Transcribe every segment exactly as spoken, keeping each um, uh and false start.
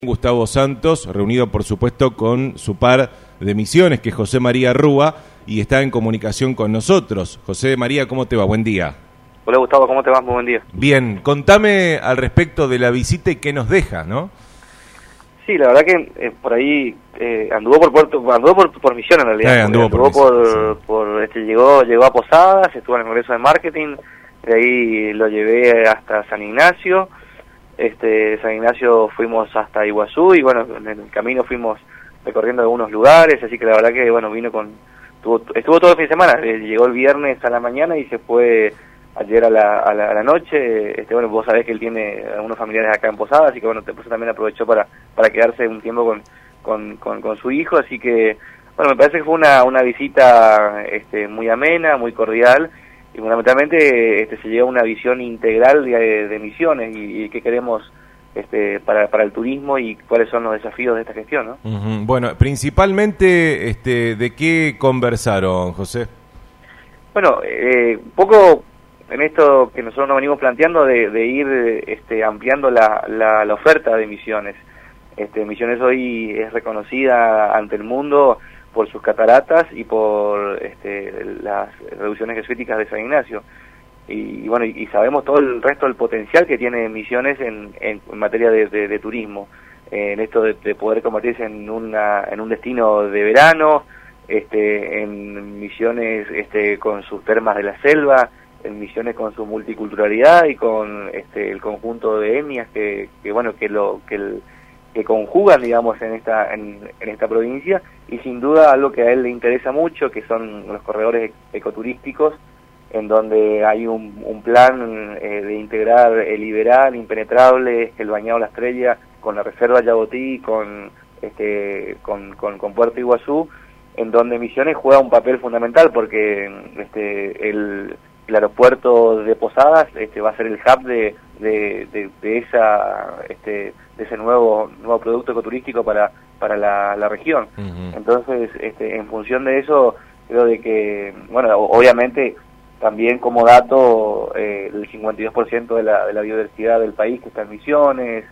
Gustavo Santos, reunido por supuesto con su par de Misiones, que es José María Rúa, y está en comunicación con nosotros. José María, ¿cómo te va? Buen día. Hola Gustavo, ¿cómo te va? Muy buen día. Bien, contame al respecto de la visita y qué nos deja, ¿no? Sí, la verdad que eh, por ahí eh, anduvo por Puerto, anduvo por, por Misiones en realidad. Eh, anduvo, anduvo por, por, Misiones, sí. por este, llegó, llegó a Posadas, estuvo en el Congreso de Marketing, de ahí lo llevé hasta San Ignacio. Este, de San Ignacio fuimos hasta Iguazú y bueno, en el camino fuimos recorriendo algunos lugares, así que la verdad que bueno, vino con, tuvo, estuvo todo el fin de semana, eh, llegó el viernes a la mañana y se fue ayer a la, a la, a la noche. Este, bueno, vos sabés que él tiene algunos familiares acá en Posadas, así que bueno, después también aprovechó para, para quedarse un tiempo con, con, con, con su hijo, así que bueno, me parece que fue una, una visita este, muy amena, muy cordial, y fundamentalmente este, se lleva una visión integral de, de Misiones y, y qué queremos este, para, para el turismo y cuáles son los desafíos de esta gestión, ¿no? Uh-huh. Bueno, principalmente, este, ¿de qué conversaron, José? Bueno, eh, un poco en esto que nosotros nos venimos planteando de, de ir este, ampliando la, la, la oferta de Misiones. Este, Misiones hoy es reconocida ante el mundo por sus cataratas y por este, las reducciones jesuíticas de San Ignacio. Y, y bueno, y, y sabemos todo el resto del potencial que tiene Misiones en, en, en materia de, de, de turismo, eh, en esto de, de poder convertirse en, una, en un destino de verano, este, en Misiones este, con sus termas de la selva, en Misiones con su multiculturalidad y con este, el conjunto de etnias que, que bueno, que lo que el que conjugan, digamos, en esta en, en esta provincia, y sin duda algo que a él le interesa mucho, que son los corredores ecoturísticos, en donde hay un, un plan eh, de integrar el Iberá, el Impenetrable, el Bañado La Estrella, con la Reserva Yabotí, con, este, con, con, con Puerto Iguazú, en donde Misiones juega un papel fundamental, porque este, el, el aeropuerto de Posadas este, va a ser el hub de, de, de, de esa este, de ese nuevo nuevo producto ecoturístico para para la, la región. Uh-huh. Entonces, este, en función de eso, creo de que, bueno, obviamente también como dato, eh, el cincuenta y dos por ciento de la, de la biodiversidad del país que está en Misiones,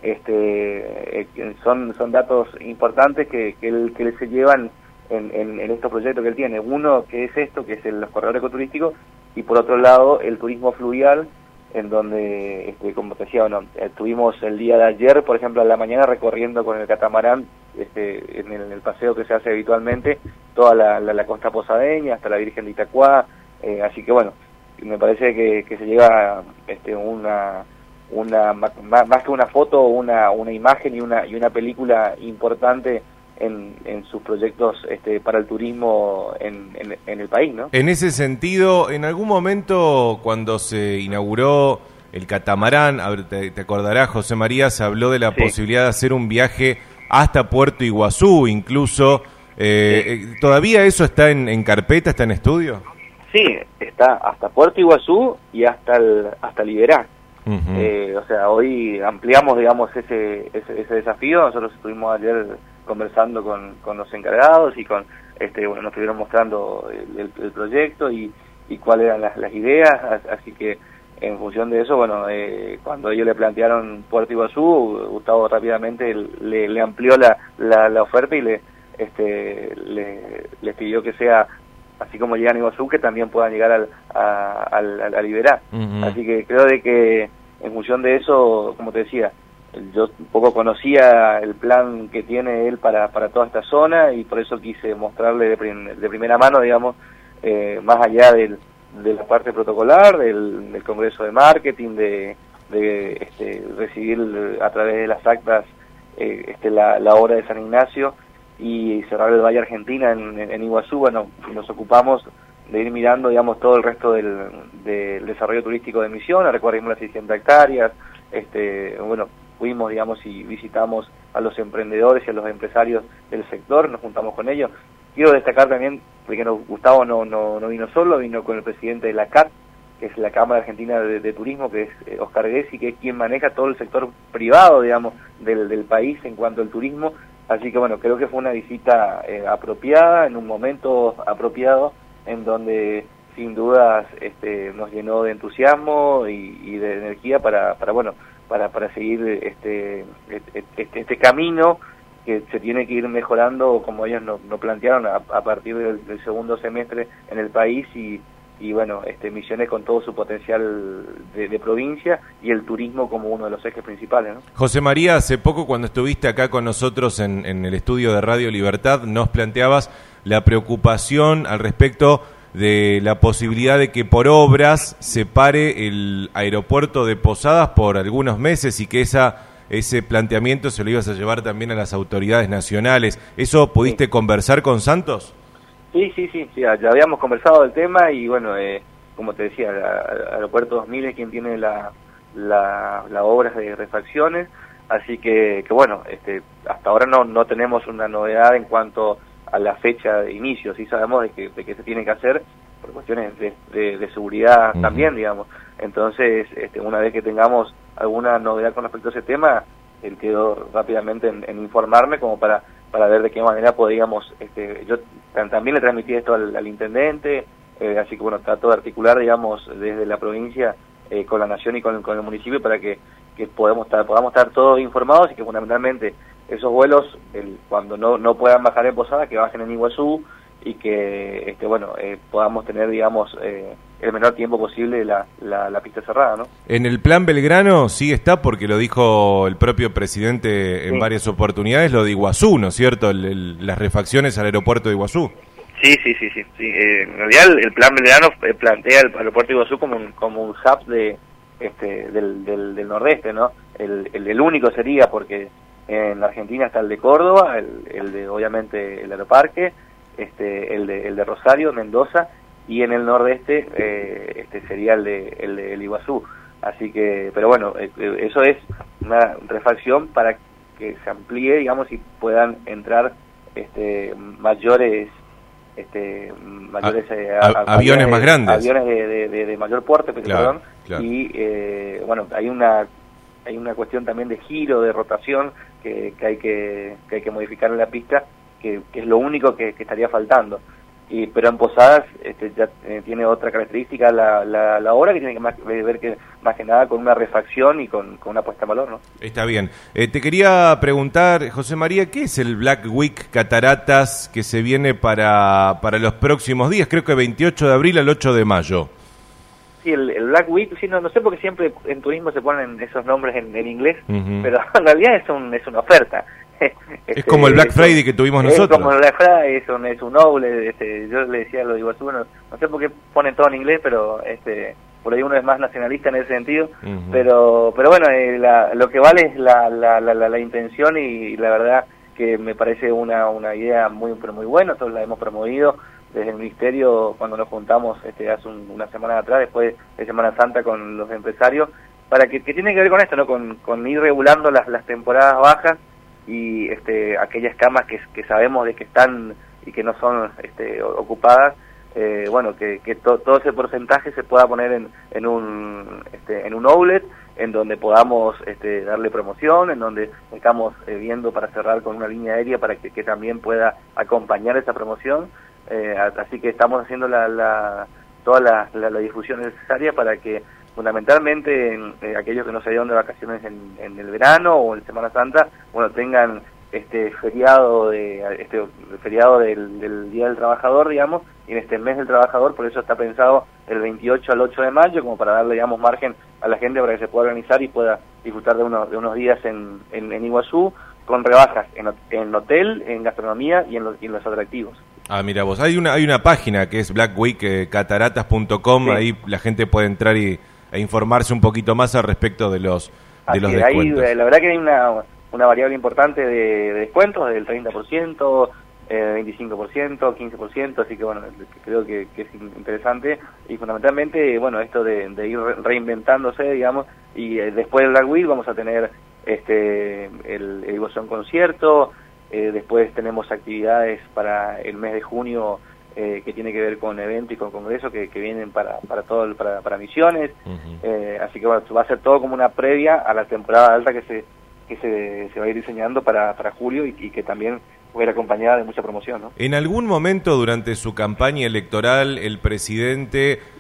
este, eh, son son datos importantes que, que, él, que él se llevan en, en, en estos proyectos que él tiene. Uno, que es esto, que es el, los corredores ecoturísticos, y por otro lado, el turismo fluvial, en donde, este, como te decía, bueno, estuvimos el día de ayer, por ejemplo, a la mañana recorriendo con el catamarán, este, en el, en el paseo que se hace habitualmente, toda la, la, la costa posadeña, hasta la Virgen de Itacuá, eh, así que bueno, me parece que, que se lleva este, una, una más, más que una foto, una, una imagen y una, y una película importante en, en sus proyectos este, para el turismo en, en, en el país, ¿no? En ese sentido, en algún momento cuando se inauguró el catamarán, te, te acordarás, José María, se habló de la sí. posibilidad de hacer un viaje hasta Puerto Iguazú, incluso. Eh, sí. ¿Todavía eso está en, en carpeta, está en estudio? Sí, está hasta Puerto Iguazú y hasta el, hasta el Iberá. Uh-huh. eh, o sea, hoy ampliamos, digamos, ese, ese, ese desafío. Nosotros estuvimos ayer conversando con, con los encargados y con este bueno nos estuvieron mostrando el, el, el proyecto y, y cuáles eran las, las ideas, así que en función de eso, bueno, eh, cuando ellos le plantearon Puerto Iguazú, Gustavo rápidamente le, le amplió la, la, la oferta y le este le, les pidió que sea así como llegan a Iguazú, que también puedan llegar al a, al, al, al Iberá. Uh-huh. Así que creo de que en función de eso, como te decía, yo un poco conocía el plan que tiene él para, para toda esta zona y por eso quise mostrarle de, prim, de primera mano, digamos, eh, más allá del, de la parte protocolar, del, del Congreso de Marketing, de, de este, recibir a través de las actas eh, este, la, la obra de San Ignacio y cerrar el Valle Argentina en, en, en Iguazú. Bueno, nos ocupamos de ir mirando, digamos, todo el resto del, del desarrollo turístico de Misiones, recorrimos las seiscientas hectáreas, este, bueno, fuimos, digamos, y visitamos a los emprendedores y a los empresarios del sector, nos juntamos con ellos. Quiero destacar también, porque no, Gustavo no, no, no vino solo, vino con el presidente de la C A T, que es la Cámara Argentina de, de Turismo, que es eh, Oscar Gessi, que es quien maneja todo el sector privado, digamos, del, del país en cuanto al turismo. Así que, bueno, creo que fue una visita eh, apropiada, en un momento apropiado, en donde sin dudas este, nos llenó de entusiasmo y, y de energía para, para bueno, para, para seguir este, este, este camino que se tiene que ir mejorando, como ellos nos no plantearon, a, a partir del, del segundo semestre en el país y, y bueno, este, Misiones con todo su potencial de, de provincia y el turismo como uno de los ejes principales, ¿no? José María, hace poco cuando estuviste acá con nosotros en, en el estudio de Radio Libertad, nos planteabas la preocupación al respecto de la posibilidad de que por obras se pare el aeropuerto de Posadas por algunos meses y que esa ese planteamiento se lo ibas a llevar también a las autoridades nacionales. ¿Eso pudiste sí. conversar con Santos? Sí, sí, sí, sí, ya habíamos conversado del tema y bueno, eh, como te decía, el Aeropuerto dos mil es quien tiene la, la, la obra de refacciones, así que, que bueno, este, hasta ahora no, no tenemos una novedad en cuanto a la fecha de inicio, sí sabemos de que, de que se tiene que hacer por cuestiones de, de, de seguridad uh-huh. también, digamos. Entonces, este, una vez que tengamos alguna novedad con respecto a ese tema, él quedó rápidamente en, en informarme como para para ver de qué manera podíamos, este, yo también le transmití esto al, al intendente, eh, así que bueno, trato de articular, digamos, desde la provincia eh, con la nación y con, con el municipio para que, que podamos estar, podamos estar todos informados y que fundamentalmente esos vuelos, el, cuando no, no puedan bajar en Posada, que bajen en Iguazú y que, este, bueno, eh, podamos tener, digamos, eh, el menor tiempo posible la, la, la pista cerrada, ¿no? En el plan Belgrano sí está, porque lo dijo el propio presidente en sí. varias oportunidades, lo de Iguazú, ¿no es cierto? El, el, las refacciones al aeropuerto de Iguazú. Sí, sí, sí, sí. sí. Eh, en realidad el, el plan Belgrano plantea el aeropuerto de Iguazú como un, como un hub de, este, del, del, del nordeste, ¿no? El, el, el único sería porque en la Argentina está el de Córdoba, el, el de, obviamente, el Aeroparque, este, el de, el de Rosario, Mendoza, y en el nordeste eh, este sería el de, el de el Iguazú. Así que, pero bueno, eh, eso es una refacción para que se amplíe, digamos, y puedan entrar este mayores este mayores eh, a, a, aviones más grandes, aviones de, de, de, de mayor porte, pero, claro, perdón, claro. y eh, bueno, hay una hay una cuestión también de giro, de rotación que, que hay que, que hay que modificar en la pista, que, que es lo único que, que estaría faltando. Y, pero en Posadas este, ya eh, tiene otra característica la, la, la obra que tiene que más, ver que más que nada con una refacción y con, con una puesta en valor, ¿no? Está bien. Eh, te quería preguntar, José María, ¿qué es el Black Week Cataratas que se viene para, para los próximos días? Creo que veintiocho de abril al ocho de mayo. Sí, el, el Black Week, sí, no, no sé por qué siempre en turismo se ponen esos nombres en, en inglés, uh-huh. pero en realidad es, un, es una oferta. Este, es como el Black Friday que tuvimos es nosotros. Es como el Black Friday, es un, es un noble, este, yo le decía a los de Iguazú, no, no sé por qué ponen todo en inglés, pero este por ahí uno es más nacionalista en ese sentido, uh-huh. pero pero bueno, eh, la, lo que vale es la, la, la, la, la intención y, y la verdad que me parece una, una idea muy pero muy buena, nosotros la hemos promovido desde el Ministerio cuando nos juntamos este hace un, una semana atrás, después de Semana Santa con los empresarios, para que, que tiene que ver con esto, ¿no? Con, con ir regulando las, las temporadas bajas y este aquellas camas que, que sabemos de que están y que no son este, ocupadas, eh, bueno, que, que to, todo ese porcentaje se pueda poner en, en un este, en un outlet, en donde podamos este, darle promoción, en donde estamos eh, viendo para cerrar con una línea aérea para que, que también pueda acompañar esa promoción, eh, así que estamos haciendo la, la toda la, la, la difusión necesaria para que fundamentalmente en, eh, aquellos que no se dieron de vacaciones en, en el verano o en Semana Santa, bueno, tengan este feriado de este feriado del, del Día del Trabajador, digamos, y en este mes del Trabajador, por eso está pensado el veintiocho al ocho de mayo, como para darle, digamos, margen a la gente para que se pueda organizar y pueda disfrutar de unos, de unos días en, en, en Iguazú, con rebajas en, en hotel, en gastronomía y en los, y en los atractivos. Ah, mira vos, hay una hay una página que es black week cataratas punto com, sí. Ahí la gente puede entrar y e informarse un poquito más al respecto de los de los descuentos. Ahí, la verdad que hay una, una variable importante de, de descuentos del treinta por ciento, eh, veinticinco por ciento, quince por ciento, así que bueno, creo que, que es interesante y fundamentalmente, bueno, esto de, de ir reinventándose, digamos, y eh, después del Black Week vamos a tener este el, el Iguazú concierto, eh, después tenemos actividades para el mes de junio, Eh, que tiene que ver con eventos y con congresos que, que vienen para para todo el, para, para Misiones, uh-huh. eh, así que bueno, va a ser todo como una previa a la temporada alta que se que se, se va a ir diseñando para, para julio y, y que también va a ir acompañada de mucha promoción, ¿no? En algún momento durante su campaña electoral el presidente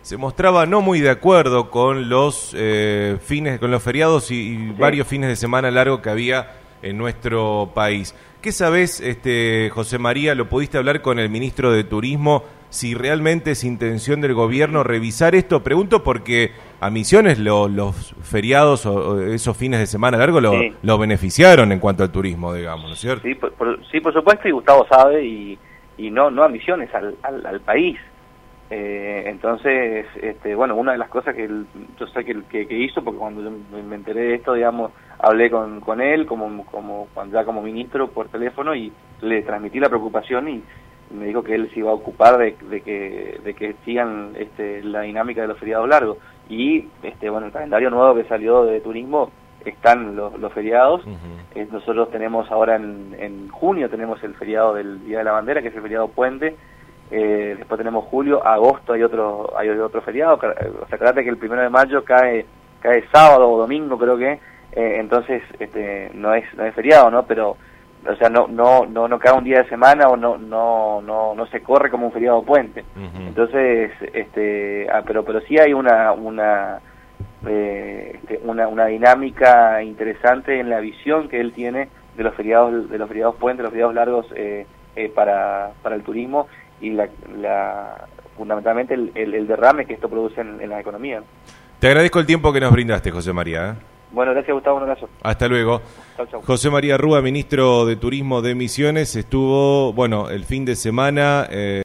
se mostraba no muy de acuerdo con los eh, fines, con los feriados y, y sí. varios fines de semana largos que había en nuestro país. ¿Qué sabés, este, José María? ¿Lo pudiste hablar con el ministro de Turismo? Si realmente es intención del gobierno revisar esto. Pregunto porque a Misiones lo, los feriados o, o esos fines de semana largos lo, sí. lo beneficiaron en cuanto al turismo, digamos, ¿no es cierto? Sí, por, por, sí, por supuesto, y Gustavo sabe, y, y no no a Misiones, al, al, al país. Eh, entonces, este, bueno, una de las cosas que él, yo sé que, que, que hizo, porque cuando yo me enteré de esto, digamos, hablé con, con él, como, como cuando ya como ministro por teléfono, y le transmití la preocupación y me dijo que él se iba a ocupar de, de que de que sigan este, la dinámica de los feriados largos. Y este bueno, el calendario nuevo que salió de turismo están los, los feriados. Uh-huh. eh, nosotros tenemos ahora en, en junio tenemos el feriado del Día de la Bandera, que es el feriado puente. Eh, después tenemos julio, agosto hay otro hay otro feriado. O sea, acordate que el primero de mayo cae cae sábado o domingo, creo que. Eh, entonces este no es no es feriado, ¿no? Pero o sea, no no no no cae un día de semana o no no no no se corre como un feriado puente. Uh-huh. Entonces, este, ah, pero pero sí hay una una eh, este, una una dinámica interesante en la visión que él tiene de los feriados de los feriados puentes, los feriados largos eh, eh, para para el turismo y la, la fundamentalmente el, el, el derrame que esto produce en, en la economía. Te agradezco el tiempo que nos brindaste, José María, ¿eh? Bueno, gracias, Gustavo, un abrazo. Hasta luego. Chau, chau. José María Rúa, ministro de Turismo de Misiones, estuvo, bueno, el fin de semana... Eh